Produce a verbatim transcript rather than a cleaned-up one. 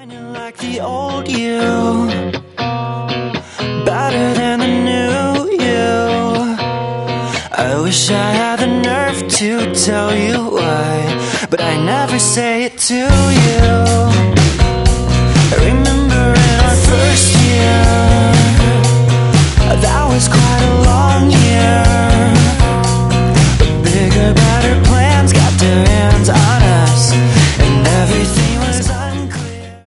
Kinda like the old you, better than the new you. I wish I had the nerve to tell you why, but I never say it to you.